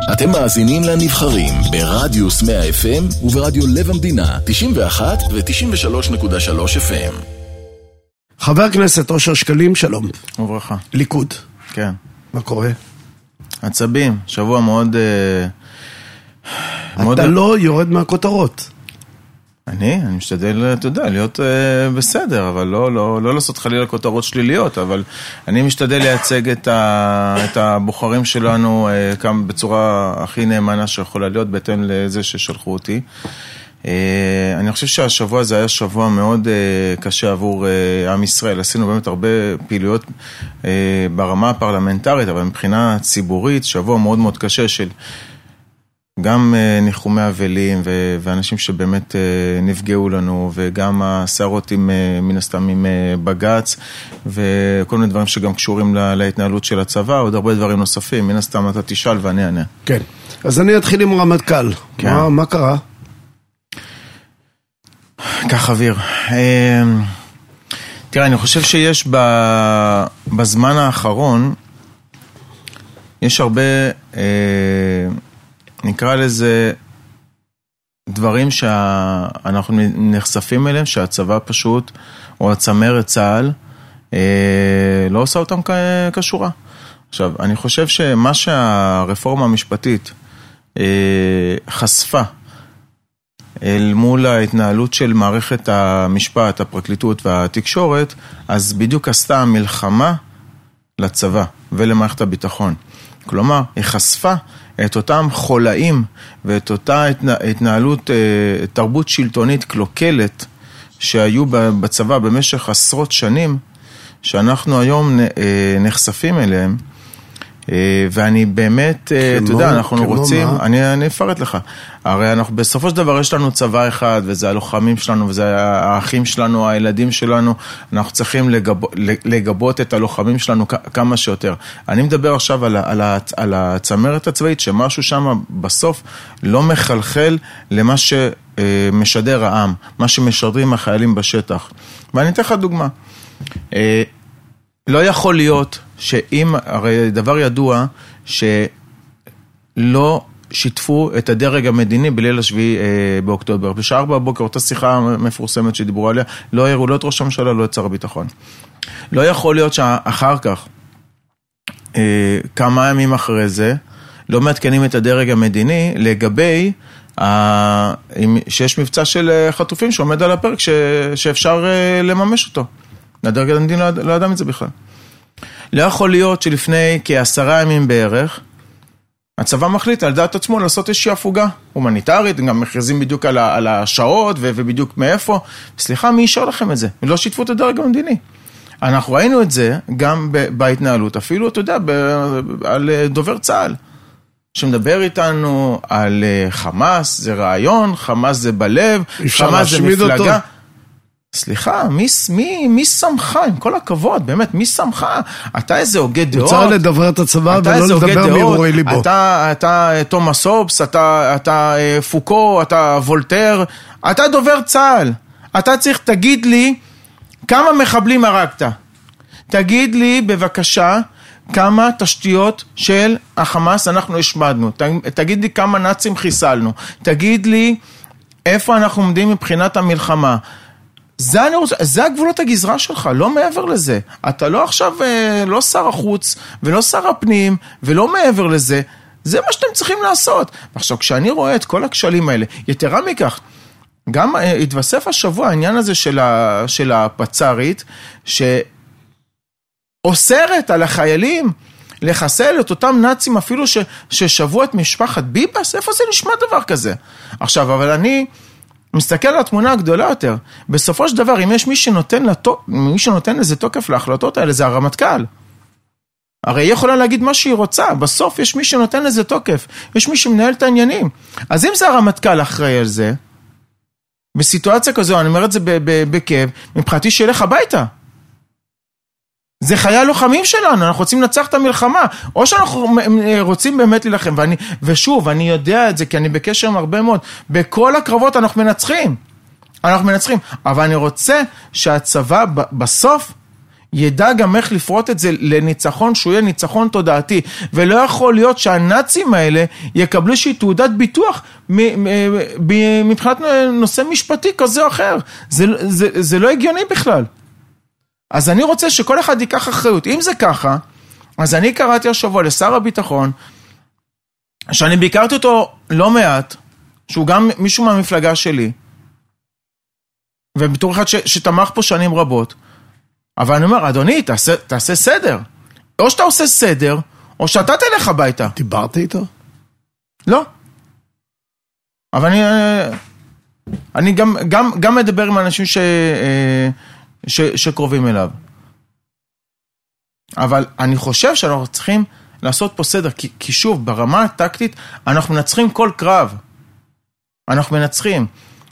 אתם מאזינים לנבחרים ברדיוס 100 FM וברדיו לב המדינה 91 ו-93.3 FM. חבר הכנסת אושר שקלים, שלום. וברכה. ליכוד. כן. מה קורה? עצבים, שבוע מאוד... אתה לא יורד מהכותרות. אני משתדל, אתה יודע, להיות בסדר, אבל לא לעשות חלילה כותרות שליליות, אבל אני משתדל לייצג את הבוחרים שלנו בצורה הכי נאמנה שיכולה להיות, בהתאם לזה ששלחו אותי. אני חושב שהשבוע הזה היה שבוע מאוד קשה עבור עם ישראל. עשינו באמת הרבה פעילויות ברמה הפרלמנטרית, אבל מבחינה ציבורית, שבוע מאוד מאוד קשה של גם ניחומי אבלים ואנשים שבאמת נפגעו לנו, וגם הסערות מן הסתם עם בגץ, וכל מיני דברים שגם קשורים להתנהלות של הצבא, עוד הרבה דברים נוספים. מן הסתם אתה תשאל ואני אענה. כן. אז אני אתחיל עם רמטכ"ל. כן. מה קרה? כך אוויר. תראה, אני חושב שיש בזמן האחרון, יש הרבה, נקרא לזה, דברים שאנחנו נחשפים אליהם, שהצבא פשוט, או הצמרת צה"ל, לא עושה אותם כשורה. עכשיו, אני חושב שמה שהרפורמה המשפטית חשפה, אל מול ההתנהלות של מערכת המשפט, הפרקליטות והתקשורת, אז בדיוק עשתה מלחמה לצבא ולמערכת הביטחון. כלומר, היא חשפה את אותם חולאים ואת אותה התנהלות, תרבות שלטונית קלוקלת שהיו בצבא במשך עשרות שנים, שאנחנו היום נחשפים אליהם. ואני באמת, אתה יודע, אנחנו רוצים, אני אפרט לך, הרי אנחנו בסופו של דבר יש לנו צבא אחד, וזה הלוחמים שלנו, וזה האחים שלנו, הילדים שלנו, אנחנו צריכים לגבות את הלוחמים שלנו כמה שיותר. אני מדבר עכשיו על הצמרת הצבאית, שמשהו שם בסוף לא מחלחל למה שמשדר העם, מה שמשדרים החיילים בשטח. ואני אתן לך דוגמה. לא יכול להיות שאם, הרי דבר ידוע שלא שיתפו את הדרג המדיני בליל השביעי באוקטובר. בשעה 4 בבוקר, אותה שיחה מפורסמת שדיברו עליה, לא הראו לא את ראש הממשלה, לא את שר הביטחון. לא יכול להיות שאחר כך, כמה ימים אחרי זה, לא מעדכנים את הדרג המדיני לגבי שיש מבצע של חטופים שעומד על הפרק שאפשר לממש אותו. הדרג המדיני לא ידע את זה בכלל. לא יכול להיות שלפני כ10 ימים בערך, הצבא מחליט על דעת עצמו לעשות איזושהי הפוגה הומניטרית, גם מכריזים בדיוק על השעות ובדיוק מאיפה. סליחה, מי אישר לכם את זה? לא שיתפו את הדרג המדיני. אנחנו ראינו את זה גם בהתנהלות, אפילו, אתה יודע, על דובר צה"ל, שמדבר איתנו על חמאס, זה רעיון, חמאס זה בלב, חמאס זה מפלגה. אותו. סליחה, מי שמך, עם כל הכבוד, באמת, מי שמך? אתה איזה הוגה דעות. צריך לדבר את הצבא ולא לדבר מהרהורי ליבו. אתה תומאס הובס, אתה פוקו, אתה וולטר, אתה דובר צה"ל. אתה צריך, תגיד לי, כמה מחבלים הרגת? תגיד לי, בבקשה, כמה תשתיות של החמאס אנחנו השמדנו. תגיד לי כמה נאצים חיסלנו. תגיד לי, איפה אנחנו עומדים מבחינת המלחמה. זה הגבולות הגזרה שלך, לא מעבר לזה. אתה לא עכשיו, לא שר החוץ ולא שר הפנים ולא מעבר לזה. זה מה שאתם צריכים לעשות. עכשיו, כשאני רואה את כל הכשלים האלה, יתרה מכך, גם התווסף השבוע העניין הזה של הפצ"רית, שאוסרת על החיילים לחסל את אותם נאצים אפילו ששבו את משפחת ביבס. איפה זה נשמע דבר כזה? עכשיו, אבל אני מסתכל על התמונה הגדולה יותר. בסופו של דבר, אם יש מי שנותן לזה תוקף להחלטות האלה, זה הרמטכ"ל. הרי היא יכולה להגיד מה שהיא רוצה. בסוף יש מי שנותן לזה תוקף. יש מי שמנהל את העניינים. אז אם זה הרמטכ"ל אחראי על זה, בסיטואציה כזו, אני אומר את זה בכאב, מבחינתי שילך הביתה. זה חיי הלוחמים שלנו, אנחנו רוצים לנצח את המלחמה, או שאנחנו רוצים באמת להילחם, ושוב, אני יודע את זה, כי אני בקשר עם הרבה מאוד, בכל הקרבות אנחנו מנצחים, אבל אני רוצה שהצבא בסוף ידע גם איך לפרוט את זה לניצחון שהוא יהיה ניצחון תודעתי, ולא יכול להיות שהנאצים האלה יקבלו איזושהי תעודת ביטוח מבחינת נושא משפטי כזה או אחר. זה לא הגיוני בכלל. אז אני רוצה שכל אחד ייקח אחריות. אם זה ככה, אז אני קראתי השבוע לשר הביטחון, שאני ביקרתי אותו לא מעט, שהוא גם מישהו מהמפלגה שלי, ובתור אחד שתמך פה שנים רבות, אבל אני אומר, אדוני, תעשה סדר. או שאתה עושה סדר, או שאתה תלך הביתה. דיברת איתו? לא. אבל אני גם מדבר עם אנשים שקרובים אליו. אבל אני חושב שאנחנו צריכים לעשות פה סדר, כי שוב, ברמה הטקטית, אנחנו מנצחים כל קרב. אנחנו מנצחים.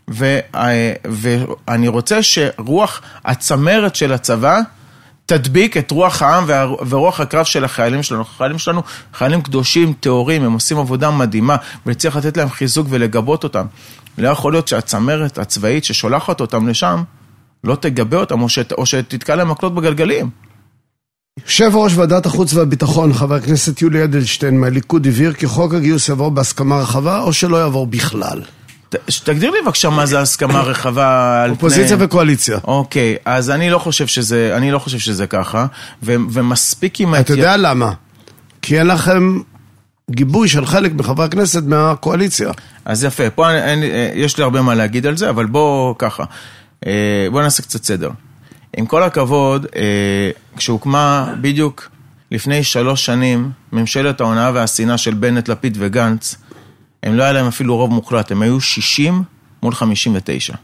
ואני רוצה שרוח הצמרת של הצבא תדביק את רוח העם ורוח הקרב של החיילים שלנו. החיילים שלנו חיילים קדושים, תיאורים, הם עושים עבודה מדהימה, וצריך לתת להם חיזוק ולגבות אותם. לא יכול להיות שהצמרת הצבאית ששולחת אותם לשם, לא תגבה אותם, או שתתקע להם מקלות בגלגלים. יושב ראש ועדת החוץ והביטחון, חבר הכנסת יולי אדלשטיין מהליכוד, הבהיר כי חוק הגיוס יעבור בהסכמה רחבה, או שלא יעבור בכלל. תגדיר לי בבקשה מה זה הסכמה רחבה. אופוזיציה וקואליציה. אוקיי, אז אני לא חושב שזה ככה, ומספיק עם... אתה יודע למה? כי אין לכם גיבוי של חלק מחברי הכנסת מהקואליציה. אז יפה, פה יש לי הרבה מה להגיד על זה, אבל בוא ככה, בוא נעשה קצת סדר. עם כל הכבוד, כשהוקמה בדיוק לפני 3 שנים, ממשלת ההונאה והשנאה של בנט, לפיד וגנץ, הם לא היה להם אפילו רוב מוחלט, הם היו 60 מול 59.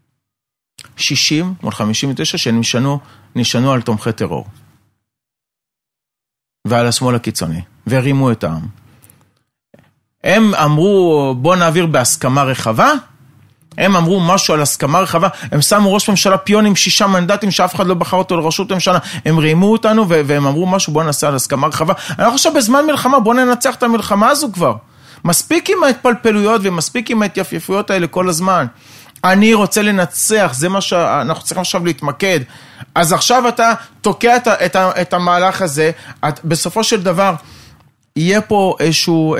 60 מול 59 שנשענו על תומכי טרור. ועל השמאל הקיצוני, והרימו את העם. הם אמרו, בוא נעביר בהסכמה רחבה, הם אמרו משהו על הסכמה רחבה, הם שמו ראש ממשלה פיון עם 6 מנדטים שאף אחד לא בחר אותו לראשות ממשלה, הם רימו אותנו והם אמרו משהו, בוא נעשה על הסכמה רחבה. אני חושב בזמן מלחמה, בוא ננצח את המלחמה הזו כבר. מספיק עם ההתפלפלויות ומספיק עם ההתייפייפויות האלה כל הזמן. אני רוצה לנצח, זה מה שאנחנו צריכים עכשיו להתמקד. אז עכשיו אתה תוקע את המהלך הזה, בסופו של דבר יהיה פה איזשהו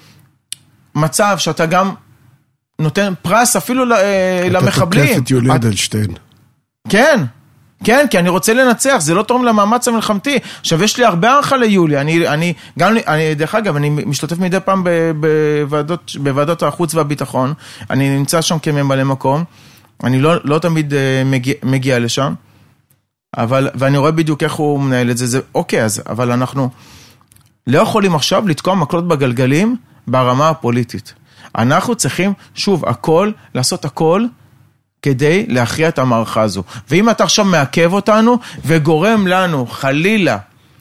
מצב שאתה גם נותן פרס אפילו למחבלים. אתה תוקף את יולי אדלשטיין. כן. כן, כי אני רוצה לנצח, זה לא תורם למאמץ המלחמתי. עכשיו, יש לי הרבה הערכה ליולי, דרך אגב, אני משתתף מדי פעם בוועדות החוץ והביטחון, אני נמצא שם כממלא מקום, אני לא תמיד מגיע לשם, ואני רואה בדיוק איך הוא מנהל את זה, אוקיי, אבל אנחנו לא יכולים עכשיו לתקוע מקלות בגלגלים ברמה הפוליטית. אנחנו צריכים, שוב, לעשות הכל, כדי להכריע את המערכה הזו. ואם אתה עכשיו מעכב אותנו, וגורם לנו, חלילה,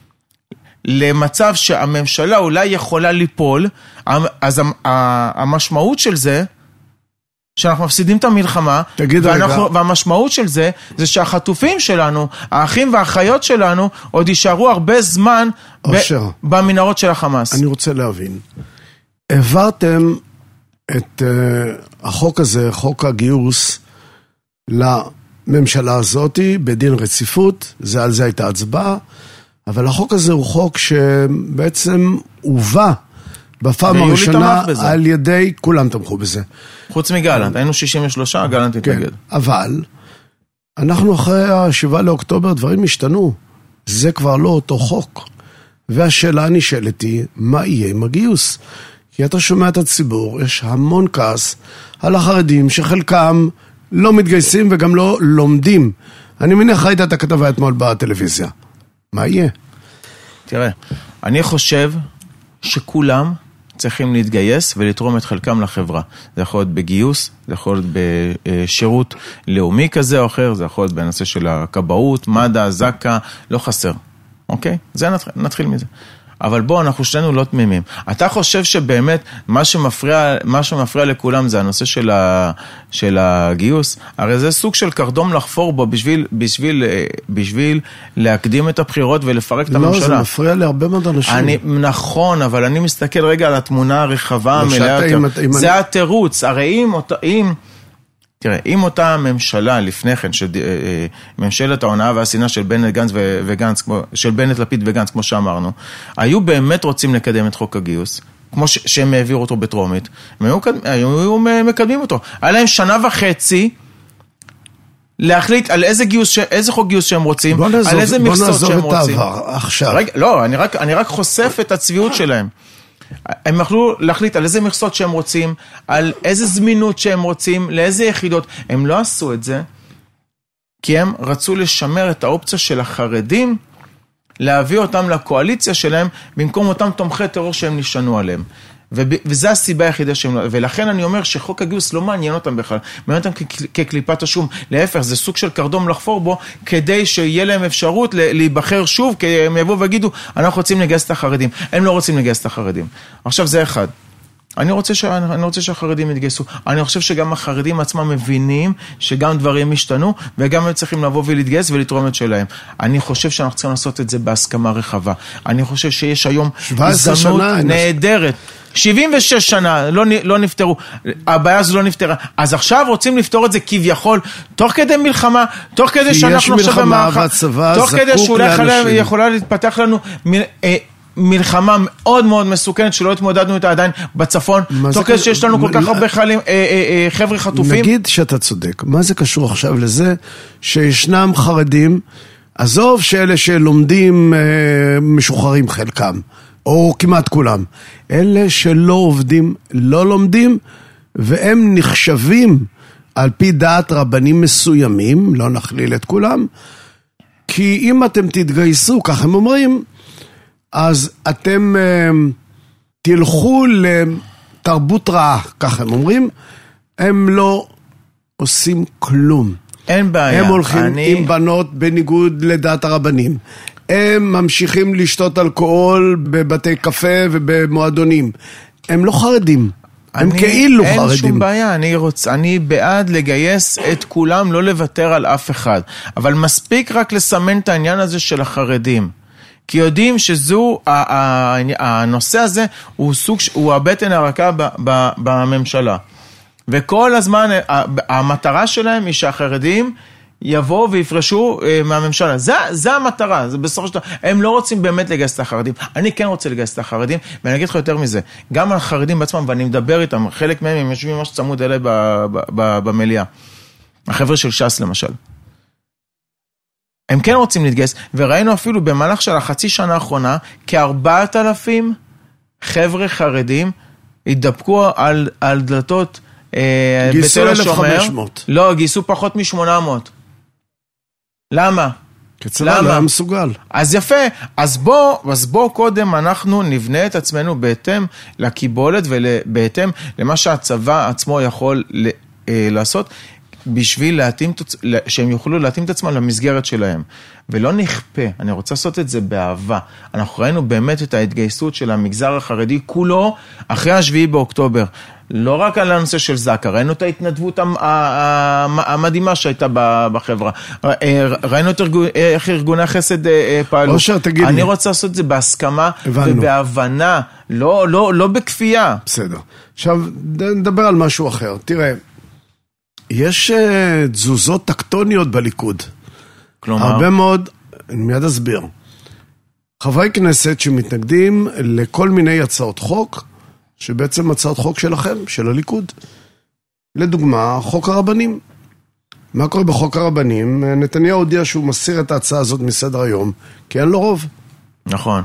למצב שהממשלה אולי יכולה ליפול, אז המשמעות של זה, שאנחנו מפסידים את המלחמה, והמשמעות של זה, זה שהחטופים שלנו, האחים והאחיות שלנו, עוד יישארו הרבה זמן במנהרות של החמאס. אני רוצה להבין. העברתם את החוק הזה, חוק הגיוס, לממשלה הזאת, בדין רציפות, על זה הייתה הצבעה, אבל החוק הזה הוא חוק שבעצם הובא בפעם הראשונה על ידי, כולם תמכו בזה. חוץ מגלנט, היינו 63, גלנט התנגד. אבל, אנחנו אחרי 7 לאוקטובר, דברים השתנו. זה כבר לא אותו חוק. והשאלה נשאלת היא, מה יהיה עם הגיוס? כי אתה שומע את הציבור, יש המון כעס על החרדים שחלקם לא מתגייסים וגם לא לומדים. אני מניח ראית את הכתבה אתמול בטלוויזיה. מה יהיה? תראה, אני חושב שכולם צריכים להתגייס ולתרום את חלקם לחברה. זה יכול להיות בגיוס, זה יכול להיות בשירות לאומי כזה או אחר, זה יכול להיות בנושא של הכבאות, מד"א, זק"א, לא חסר. אוקיי? זה נתחיל מזה. אבל בוא, אנחנו שנינו לא תמימים. אתה חושב שבאמת מה שמפריע לכולם זה הנושא של הגיוס? הרי זה סוג של קרדום לחפור בו בשביל להקדים את הבחירות ולפרק את הממשלה. לא, זה מפריע להרבה מאוד אנשים. נכון, אבל אני מסתכל רגע על התמונה הרחבה המלאה יותר. זה התירוץ. הרי אם תראה, אם אותה ממשלה לפני כן, ממשלת ההונאה והשנאה של בנט גנץ וגנץ, של בנט לפיד וגנץ, כמו שאמרנו, היו באמת רוצים לקדם את חוק הגיוס, כמו שהם העבירו אותו בטרומית, הם היו מקדמים אותו. היה להם 1.5 שנה להחליט על איזה חוק גיוס שהם רוצים, על איזה מכסות שהם רוצים. בוא נעזוב את העבר, עכשיו. לא, אני רק חושף את הצביעות שלהם. הם יכלו להחליט על איזה מכסות שהם רוצים, על איזה זמינות שהם רוצים, לאיזה יחידות. הם לא עשו את זה, כי הם רצו לשמר את האופציה של החרדים, להביא אותם לקואליציה שלהם, במקום אותם תומכי טרור שהם נשענו עליהם. וזה הסיבה היחידה שהם לא... ולכן אני אומר שחוק הגיוס לא מעניין אותם בכלל, מעניין אותם כקליפת השום. להפך, זה סוג של קרדום לחפור בו, כדי שיהיה להם אפשרות להיבחר שוב, כי הם יבואו ויגידו, אנחנו רוצים לגייס את החרדים. הם לא רוצים לגייס את החרדים. עכשיו זה אחד. אני רוצה שהחרדים יתגייסו. אני חושב שגם החרדים עצמם מבינים שגם דברים השתנו, וגם הם צריכים לבוא ולהתגייס ולתרום את שלהם. אני חושב שאנחנו צריכים לעשות את זה בהסכמה רחבה. אני חושב שיש היום הזדמנות נהדרת. 76 שנה לא נפטרו, הבעיה הזו לא נפטרה. אז עכשיו רוצים לפתור את זה כביכול, תוך כדי מלחמה, תוך כדי שאנחנו עכשיו במערכה, תוך כדי שאולי יכולה להתפתח לנו מלחמה מאוד מאוד מסוכנת, שלא התמודדנו איתה עדיין בצפון, תוך כדי שיש לנו כל כך הרבה חבר'ה חטופים. נגיד שאתה צודק, מה זה קשור עכשיו לזה שישנם חרדים, עזוב שאלה שלומדים משוחררים חלקם, או כמעט כולם, אלה שלא עובדים, לא לומדים, והם נחשבים על פי דעת רבנים מסוימים, לא נכליל את כולם, כי אם אתם תתגייסו, כך הם אומרים, אז אתם תלכו לתרבות רעה, כך הם אומרים, הם לא עושים כלום. אין בעיה. הם הולכים עם בנות בניגוד לדעת הרבנים. הם ממשיכים לשתות אלכוהול בבתי קפה ובמועדונים. הם לא חרדים. הם כאילו חרדים. אין שום בעיה, אני בעד לגייס את כולם, לא לוותר על אף אחד. אבל מספיק רק לסמן את העניין הזה של החרדים. כי יודעים שזו, הנושא הזה הוא הבטן הרכה בממשלה. וכל הזמן, המטרה שלהם היא שהחרדים יבואו ויפרשו מהממשלה. זה המטרה, זה בסופו של דבר. הם לא רוצים באמת לגייס את החרדים. אני כן רוצה לגייס את החרדים, ואני אגיד לך יותר מזה. גם החרדים בעצמם, ואני מדבר איתם, חלק מהם הם יושבים ממש צמוד אליי במליאה. החבר'ה של ש"ס למשל. הם כן רוצים להתגייס, וראינו אפילו במהלך של החצי שנה האחרונה, כ4,000 חבר'ה חרדים התדפקו על דלתות בתל השומר. 1,500. לא, גייסו פחות מ800. למה? כצבא לא היה מסוגל. אז יפה, אז בוא קודם אנחנו נבנה את עצמנו בהתאם לקיבולת ובהתאם למה שהצבא עצמו יכול לעשות, בשביל שהם יוכלו להתאים את עצמם למסגרת שלהם. ולא נכפה, אני רוצה לעשות את זה באהבה. אנחנו ראינו באמת את ההתגייסות של המגזר החרדי כולו אחרי 7 באוקטובר. לא רק על הנושא של זק"א, ראינו את ההתנדבות המדהימה שהייתה בחברה. ראינו איך ארגוני החסד פעלו. אני רוצה לעשות את זה בהסכמה ובהבנה, לא בכפייה. בסדר. עכשיו נדבר על משהו אחר. תראה, יש תזוזות טקטוניות בליכוד. כלומר? הרבה מאוד, אני מיד אסביר. חברי כנסת שמתנגדים לכל מיני הצעות חוק, שבעצם הצעות חוק שלכם, של הליכוד. לדוגמה, חוק הרבנים. מה קורה בחוק הרבנים? נתניהו הודיע שהוא מסיר את ההצעה הזאת מסדר היום, כי אין לו רוב. נכון.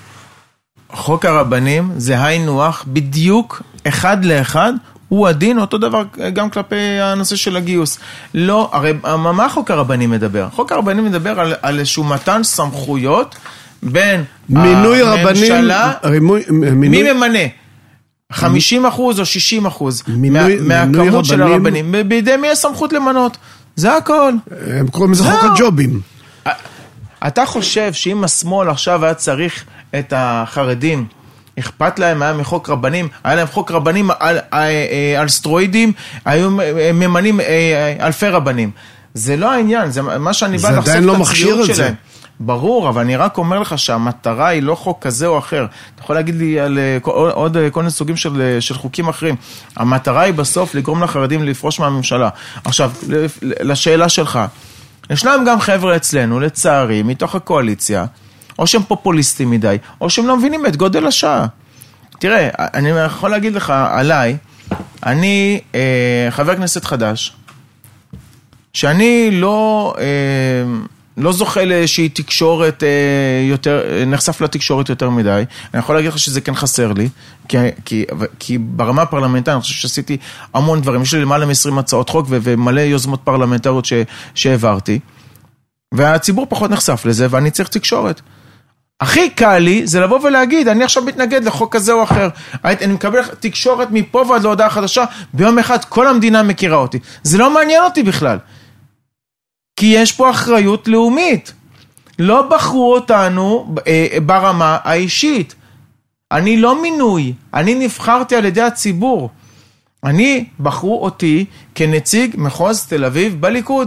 חוק הרבנים זה היינו-הך בדיוק אחד לאחד, הוא הדין, אותו דבר גם כלפי הנושא של הגיוס. לא, הרי מה חוק הרבנים מדבר? חוק הרבנים מדבר על איזשהו מתן סמכויות בין הממשלה, מי ממנה? 50% או 60% מהכמות של הרבנים, בידי מי הסמכות למנות? זה הכל. הם קוראים לזה חוק הג'ובים. אתה חושב שאם השמאל עכשיו היה צריך את החרדים, אכפת להם, היה מחוק רבנים, היה להם חוק רבנים על סטרואידים, היו ממנים אלפי רבנים. זה לא העניין, זה מה שאני בא לחשוף את הצביעות שלהם. ברור, אבל אני רק אומר לך שהמטרה היא לא חוק כזה או אחר. אתה יכול להגיד לי על עוד כל מיני סוגים של חוקים אחרים. המטרה היא בסוף לגרום לחרדים לפרוש מהממשלה. עכשיו, לשאלה שלך, ישנם גם חבר'ה אצלנו, לצערי, מתוך הקואליציה, או שהם פופוליסטים מדי, או שהם לא מבינים את גודל השעה. תראה, אני יכול להגיד לך עליי, אני חבר כנסת חדש, שאני לא זוכה לאיזושהי תקשורת יותר, נחשף לתקשורת יותר מדי. אני יכול להגיד לך שזה כן חסר לי, כי ברמה הפרלמנטרית אני חושב שעשיתי המון דברים. יש לי למעלה מ-20 הצעות חוק ומלא יוזמות פרלמנטריות שהעברתי, והציבור פחות נחשף לזה, ואני צריך תקשורת. הכי קל לי זה לבוא ולהגיד, אני עכשיו מתנגד לחוק כזה או אחר. אני מקבל תקשורת מפה ועד להודעה חדשה, ביום אחד כל המדינה מכירה אותי. זה לא מעניין אותי בכלל. כי יש פה אחריות לאומית. לא בחרו אותנו ברמה האישית. אני לא מינוי, אני נבחרתי על ידי הציבור. אני בחרו אותי כנציג מחוז תל אביב בליכוד.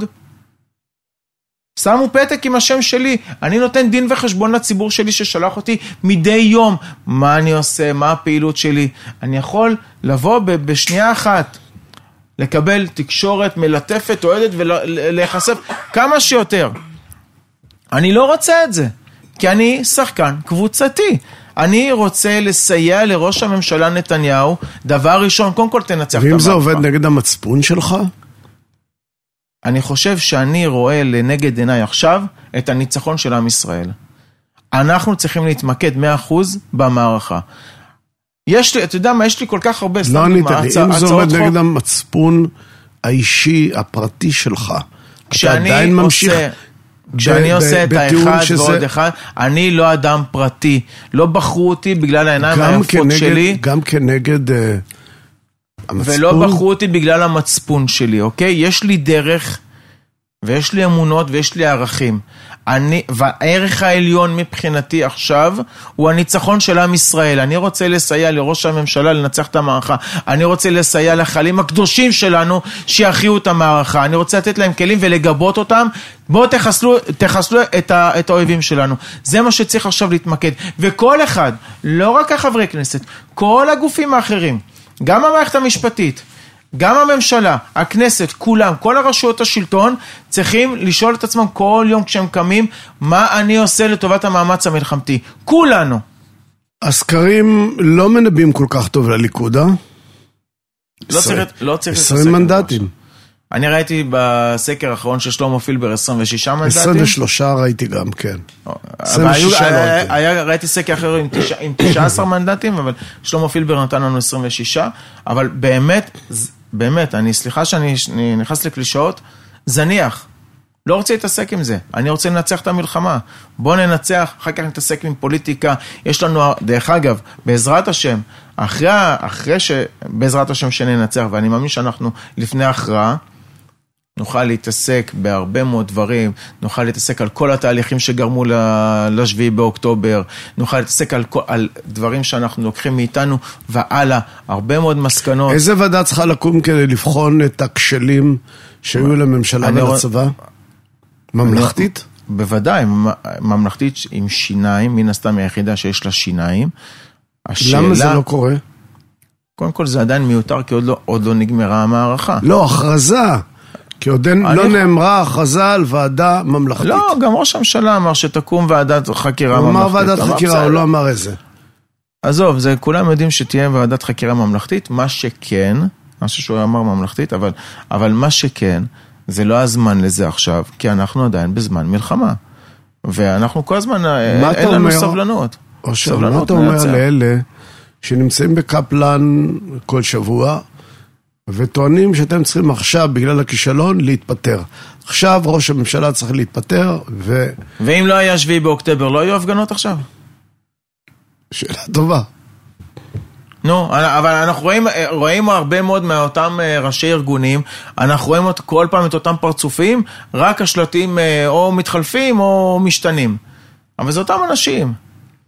שמו פתק עם השם שלי, אני נותן דין וחשבון לציבור שלי ששלח אותי מדי יום. מה אני עושה, מה הפעילות שלי. אני יכול לבוא בשנייה אחת, לקבל תקשורת מלטפת, אוהדת ולהיחשף כמה שיותר. אני לא רוצה את זה, כי אני שחקן קבוצתי. אני רוצה לסייע לראש הממשלה נתניהו, דבר ראשון, קודם כל תנצח את המערכה. ואם זה עובד נגד המצפון שלך? אני חושב שאני רואה לנגד עיניי עכשיו את הניצחון של עם ישראל. אנחנו צריכים להתמקד 100% במערכה. אתה יודע מה, יש לי כל כך הרבה לא ענית לי, אם זה עומד נגד המצפון האישי, הפרטי שלך, אתה עדיין ממשיך... כשאני עושה את האחד ועוד אחד, אני לא אדם פרטי. לא בחרו אותי בגלל העיניים היפות שלי. גם כנגד המצפון? ולא בחרו אותי בגלל המצפון שלי, אוקיי? יש לי דרך, ויש לי אמונות, ויש לי ערכים. והערך העליון מבחינתי עכשיו, הוא הניצחון של עם ישראל. אני רוצה לסייע לראש הממשלה לנצח את המערכה. אני רוצה לסייע לחיילים הקדושים שלנו, שיחיו את המערכה. אני רוצה לתת להם כלים ולגבות אותם. בואו תחסלו את האויבים שלנו. זה מה שצריך עכשיו להתמקד. וכל אחד, לא רק החברי כנסת, כל הגופים האחרים, גם המערכת המשפטית, גם הממשלה, הכנסת, כולם, כל הרשויות השלטון, צריכים לשאול את עצמם כל יום כשהם קמים, מה אני עושה לטובת המאמץ המלחמתי. כולנו. הסקרים לא מנבאים כל כך טוב לליכוד, לא צריך 20 מנדטים. אני ראיתי בסקר האחרון של שלמה פילבר 26 מנדטים. 23 ראיתי גם, כן. 26 ראיתי סקר אחר עם 19 מנדטים, אבל שלמה פילבר נתן לנו 26, אבל באמת, סליחה שאני נכנס לקלישאות, זניח. לא רוצה להתעסק עם זה. אני רוצה לנצח את המלחמה. בוא ננצח, אחר כך נתעסק עם פוליטיקה. יש לנו, דרך אגב, בעזרת השם, בעזרת השם שננצח, ואני מאמין שאנחנו לפני הכרעה, נוכל להתעסק בהרבה מאוד דברים, נוכל להתעסק על כל התהליכים שגרמו לשביעי באוקטובר, נוכל להתעסק על דברים שאנחנו לוקחים מאיתנו, ועלה הרבה מאוד מסקנות. איזה ועדה צריכה לקום כדי לבחון את הכשלים שהיו לממשלה ולצבא? ממלכתית? בוודאי, ממלכתית עם שיניים, מן הסתם היחידה שיש לה שיניים. למה זה לא קורה? קודם כל זה עדיין מיותר, כי עוד לא נגמרה המערכה. לא, הכרזה. כי עוד לא נאמרה הכרזה על ועדה ממלכתית. לא, גם ראש הממשלה אמר שתקום ועדת חקירה ממלכתית. הוא אמר ועדת חקירה, הוא לא אמר איזה. עזוב, כולם יודעים שתהיה ועדת חקירה ממלכתית, מה שכן, מה שהוא אמר ממלכתית, אבל מה שכן, זה לא הזמן לזה עכשיו, כי אנחנו עדיין בזמן מלחמה. ואנחנו כל הזמן, אין לנו סבלנות. מה אתה אומר לאלה שנמצאים בקפלן כל שבוע, וטוענים שאתם צריכים עכשיו, בגלל הכישלון, להתפטר. עכשיו ראש הממשלה צריך להתפטר, ואם לא היה 7 באוקטובר, לא היו הפגנות עכשיו? שאלה טובה. נו, אבל אנחנו רואים הרבה מאוד מאותם ראשי ארגונים, אנחנו רואים כל פעם את אותם פרצופים, רק השלטים או מתחלפים או משתנים. אבל זה אותם אנשים.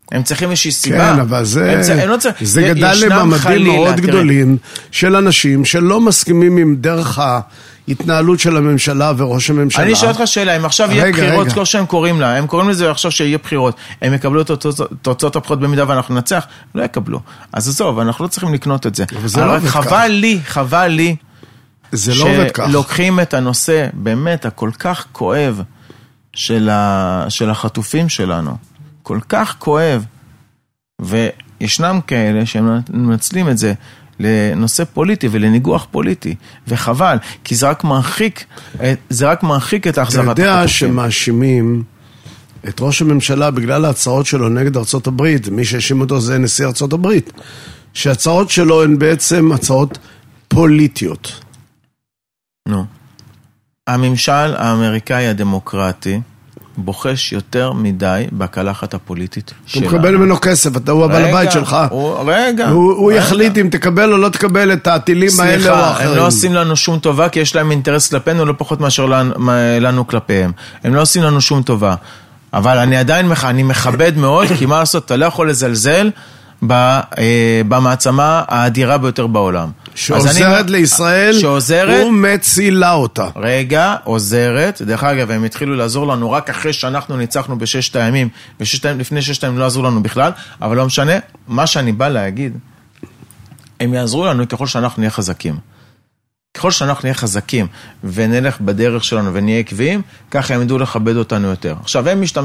הם צריכים איזושהי סיבה. כן, אבל זה גדל לממדים מאוד גדולים של אנשים שלא מסכימים עם דרך ההתנהלות של הממשלה וראש הממשלה. אני שואל אותך שאלה, אם עכשיו יהיה בחירות, כמו שהם קוראים לה, הם קוראים לזה עכשיו שיהיה בחירות, הם יקבלו את תוצאות הבחירות במידה ואנחנו נצח? לא יקבלו. אז עזוב, אנחנו לא צריכים לקנות את זה. אבל חבל לי, שלוקחים את הנושא באמת הכל כך כואב של החטופים שלנו. כל כך כואב. וישנם כאלה שהם מנצלים את זה לנושא פוליטי ולניגוח פוליטי, וחבל, כי זה רק מרחיק את החזרת החטופים. אתה יודע שמאשימים את ראש הממשלה בגלל ההצעות שלו נגד ארצות הברית, מי שהאשים אותו זה נשיא ארצות הברית, שההצעות שלו הן בעצם הצעות פוליטיות. נו. הממשל האמריקאי הדמוקרטי בוחש יותר מדי בקלחת הפוליטית שלנו. הוא מקבל ממנו כסף, אתה הוא הבעל הבית שלך. הוא יחליט אם תקבל או לא תקבל את הטילים האלה או האחרים. הם לא עושים לנו שום טובה, כי יש להם אינטרס כלפינו, לא פחות מאשר לנו כלפיהם. הם לא עושים לנו שום טובה. אבל אני עדיין מכבד מאוד, כי מה לעשות, אתה לא יכול לזלזל במעצמה האדירה ביותר בעולם. שעוזרת לישראל, הוא מצילה אותה. רגע, עוזרת, דרך אגב, הם התחילו לעזור לנו רק אחרי שאנחנו ניצחנו בששת הימים, לפני ששת הימים לא עזרו לנו בכלל, אבל לא משנה, מה שאני בא להגיד, הם יעזרו לנו ככל שאנחנו נהיה חזקים. ככל שאנחנו נהיה חזקים ונלך בדרך שלנו ונהיה עקביים, ככה הם ידעו לכבד אותנו יותר. עכשיו,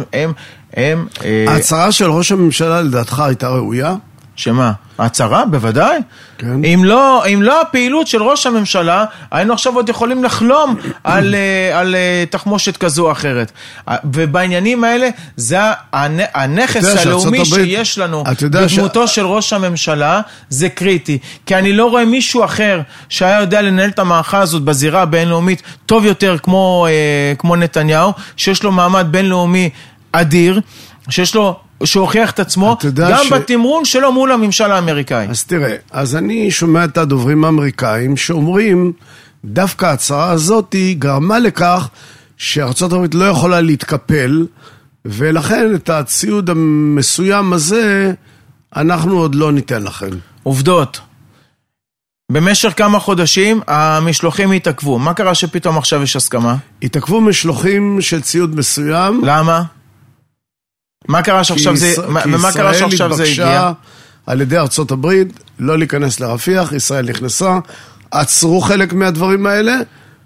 ההצהרה של ראש הממשלה לדעתך הייתה ראויה? שמה? ההצהרה? בוודאי. כן. אם לא הפעילות של ראש הממשלה, היינו עכשיו עוד יכולים לחלום על תחמושת כזו או אחרת. ובעניינים האלה, זה הנכס הלאומי שיש לנו בדמותו של ראש הממשלה, זה קריטי. כי אני לא רואה מישהו אחר שהיה יודע לנהל את המערכה הזאת בזירה הבינלאומית טוב יותר כמו נתניהו, שיש לו מעמד בינלאומי אדיר, שהוכיח את עצמו גם בתמרון שלו מול הממשל האמריקאי. אז תראה, אז אני שומע את הדוברים האמריקאים שאומרים, דווקא ההצהרה הזאת היא גרמה לכך שארצות הברית לא יכולה להתקפל, ולכן את הציוד המסוים הזה אנחנו עוד לא ניתן לכם. עובדות. במשך כמה חודשים המשלוחים התעכבו. מה קרה שפתאום עכשיו יש הסכמה? התעכבו משלוחים של ציוד מסוים. למה? מה קרה שעכשיו זה הגיע? על ידי ארצות הברית לא להיכנס לרפיח, ישראל נכנסה, עצרו חלק מהדברים האלה,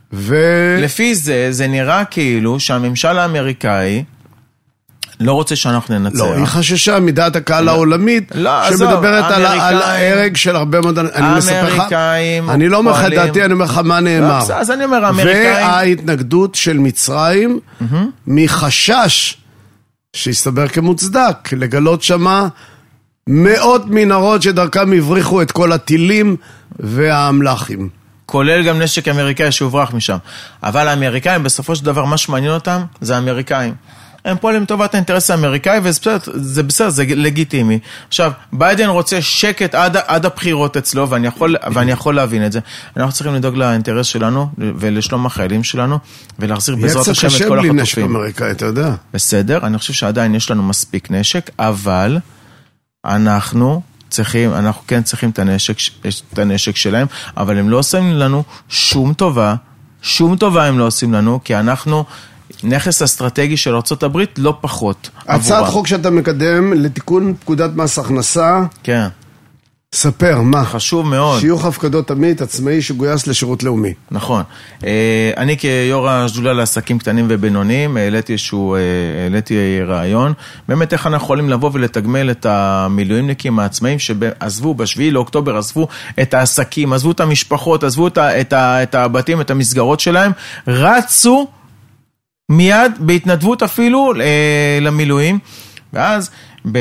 לפי זה נראה כאילו שהממשל האמריקאי לא רוצה שאנחנו ננצח. לא, היא חששה מדעת הקהל העולמית, שמדברת על ההרג של הרבה מאוד... אני לא אומר לך דעתי, אני אומר לך מה נאמר. אז אני אומר, האמריקאים... וההתנגדות של מצרים, מחשש שהסתבר כמוצדק, לגלות שמה מאות מנהרות שדרכם הבריחו את כל הטילים והאמל"חים. כולל גם נשק אמריקאי שהוברח משם. אבל האמריקאים, בסופו של דבר, מה שמעניין אותם, זה האמריקאים. הם פועלים טובת האינטרס האמריקאי, וזה בסדר, זה לגיטימי. עכשיו, ביידן רוצה שקט עד הבחירות אצלו, ואני יכול להבין את זה. אנחנו צריכים לדאוג לאינטרס שלנו, ולשלום החיילים שלנו, ולהחזיר בעזרת השם את כל החטופים. יהיה קצת קשה בלי נשק אמריקאי, אתה יודע. בסדר, אני חושב שעדיין יש לנו מספיק נשק, אבל אנחנו כן צריכים את הנשק שלהם, אבל הם לא עושים לנו שום טובה הם לא עושים לנו, כי אנחנו נכס אסטרטגי של ארצות הברית לא פחות. הצעת חוק שאתה מקדם לתיקון פקודת מס הכנסה. כן. ספר, מה? חשוב מאוד. שיוך הפקדות עמית עצמאי שגויס לשירות לאומי. נכון. אני כיו"ר השדולה לעסקים קטנים ובינוניים, העליתי רעיון, באמת איך אנחנו יכולים לבוא ולתגמל את המילואימניקים העצמאים שעזבו ב7 לאוקטובר, עזבו את העסקים, עזבו את המשפחות, עזבו את הבתים, את המסגרות שלהם, רצו מיד בהתנדבות אפילו למילואים, ואז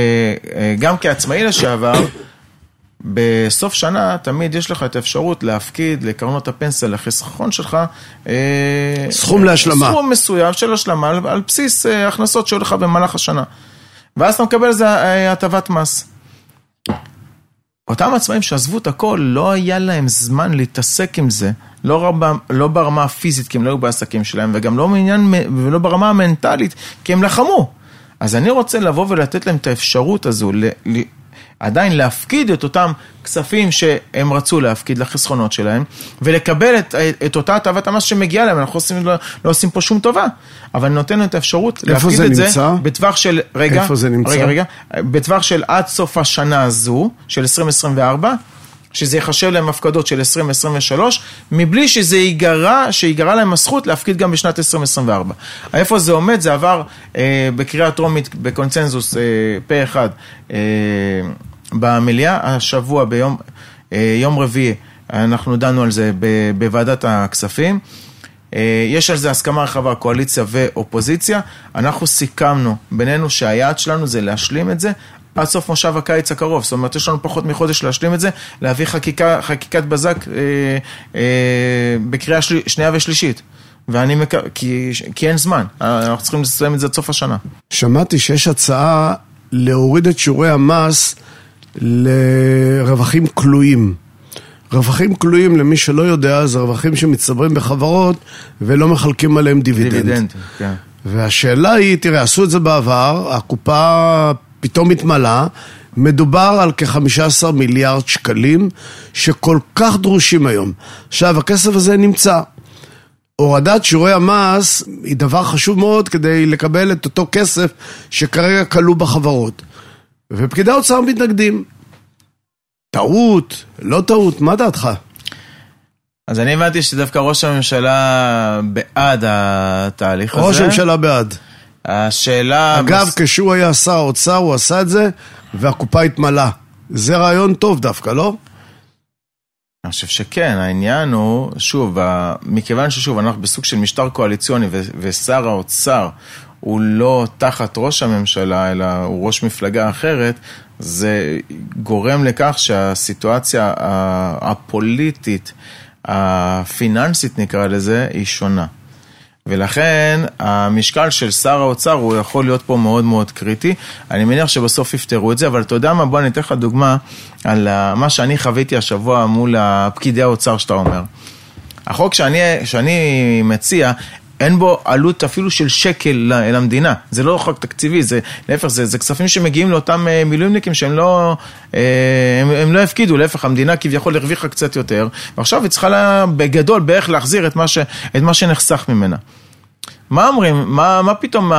גם כעצמאי לשעבר, בסוף שנה תמיד יש לך את האפשרות להפקיד לקרנות הפנסיה, לחיסכון שלך, סכום להשלמה. סכום מסוים של השלמה על בסיס הכנסות שהולך במהלך השנה. ואז אתה מקבל איזה הטבת מס. אותם עצמאים שעזבו את הכל, לא היה להם זמן להתעסק עם זה, לא ברמה הפיזית, כי הם לא היו בעסקים שלהם, וגם לא ברמה המנטלית, כי הם לחמו. אז אני רוצה לבוא ולתת להם את האפשרות הזו, עדיין להפקיד את אותם כספים שהם רצו להפקיד לחסכונות שלהם, ולקבל את אותה הטבת המס שמגיעה להם. אנחנו לא עושים פה שום טובה, אבל נותן את האפשרות להפקיד את זה בטווח של, רגע, בטווח של עד סוף השנה הזו, של 2024, שזה יחשב להם הפקדות של 2023, מבלי שיגרה להם הזכות להפקיד גם בשנת 2024. איפה זה עומד? זה עבר בקריאה טרומית בקונצנזוס פה אחד במליאה. השבוע ביום רביעי אנחנו דנו על זה בוועדת הכספים. יש על זה הסכמה רחבה, קואליציה ואופוזיציה. אנחנו סיכמנו בינינו שהיעד שלנו זה להשלים את זה עד סוף מושב הקיץ הקרוב. זאת אומרת, יש לנו פחות מחודש להשלים את זה, להביא חקיקת בזק בקריאה שנייה ושלישית. כי אין זמן. אנחנו צריכים לסיים את זה עד סוף השנה. שמעתי שיש הצעה להוריד את שיעורי המס לרווחים כלואים. רווחים כלואים, למי שלא יודע, זה רווחים שמצטברים בחברות ולא מחלקים עליהם דיבידנד. כן. והשאלה היא, תראה, עשו את זה בעבר, הקופה פתאום התמלה, מדובר על כ-15 מיליארד שקלים שכל כך דרושים היום. עכשיו, הכסף הזה נמצא. הורדת שיעורי המס היא דבר חשוב מאוד כדי לקבל את אותו כסף שכרגע כלוא בחברות. ופקידי האוצר מתנגדים. טעות, לא טעות, מה דעתך? אז אני הבנתי שדווקא ראש הממשלה בעד התהליך הזה. ראש הממשלה בעד. השאלה... אגב, כשהוא היה שר האוצר, הוא עשה את זה, והקופה התמלה. זה רעיון טוב דווקא, לא? אני חושב שכן, העניין הוא, שוב, מכיוון ששוב, אנחנו בסוג של משטר קואליציוני, ושר האוצר הוא לא תחת ראש הממשלה, אלא הוא ראש מפלגה אחרת, זה גורם לכך שהסיטואציה הפוליטית, הפיננסית נקרא לזה, היא שונה. ולכן המשקל של שר האוצר הוא יכול להיות פה מאוד מאוד קריטי. אני מניח שבסוף יפתרו את זה, אבל אתה יודע מה? בוא ניתן לך דוגמה על מה שאני חוויתי השבוע מול פקידי האוצר שאתה אומר. החוק שאני מציע, אין בו עלות אפילו של שקל למדינה. זה לא חוק תקציבי, זה להפך, זה כספים שמגיעים לאותם מילואימניקים שהם לא הפקידו, להפך, המדינה כביכול הרוויחה קצת יותר, ועכשיו היא צריכה בגדול בערך להחזיר את מה שנחסך ממנה. מה אומרים? מה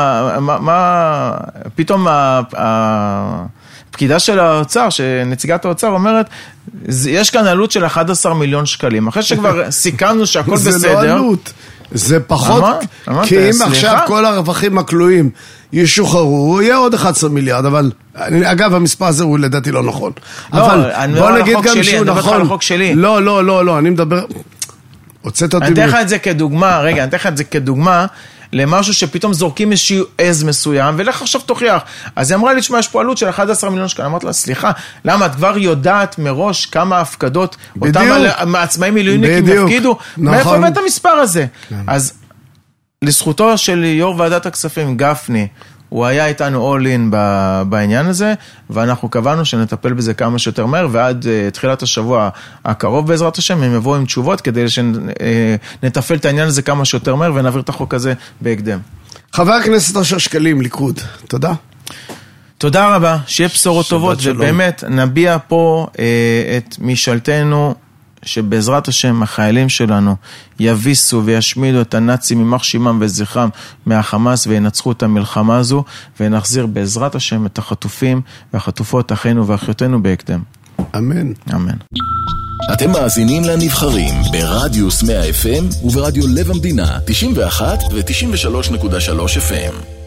פתאום הפקידה של האוצר, שנציגת האוצר אומרת, יש כאן עלות של 11 מיליון שקלים. אחרי שכבר סיכמנו שהכל בסדר. זה לא עלות. זה פחות, כי אם עכשיו כל הרווחים הכלואים ישוחררו, יהיה עוד 11 מיליארד, אבל אגב המספר הזה הוא לדעתי לא נכון. אבל בוא נגיד גם שהוא נכון. לא, אני מדבר, הוצאת אותי. אני אתן לך את זה כדוגמה, רגע, אני אתן לך את זה כדוגמה, למשהו שפתאום זורקים איזשהו עז מסוים, ולך עכשיו תוכיח. אז היא אמרה לי, תשמע, יש פה עלות של 11 מיליון שקל. אמרת לה, סליחה, למה? את כבר יודעת מראש כמה הפקדות, אותם מעצמאים מילואימניקים הפקידו, מאיפה הבאת המספר הזה? אז לזכותו של יו"ר ועדת הכספים, גפני, הוא היה איתנו all in בעניין הזה, ואנחנו קבענו שנטפל בזה כמה שיותר מהר, ועד תחילת השבוע הקרוב בעזרת השם, הם יבואו עם תשובות, כדי שנטפל את העניין הזה כמה שיותר מהר, ונעביר את החוק הזה בהקדם. חבר הכנסת אושר שקלים, ליכוד, תודה. תודה רבה, שיהיה בשורות טובות, ובאמת נביע פה את משאלתנו, שבעזרת השם החיילים שלנו יביסו וישמידו את הנאצים ממח שמם וזכרם מהחמאס וינצחו את המלחמה הזו, ונחזיר בעזרת השם את החטופים והחטופות אחינו ואחיותינו בהקדם. אמן. אמן. אתם מאזינים לנבחרים ברדיוס 100 FM וברדיו לב המדינה 91 ו-93.3 FM.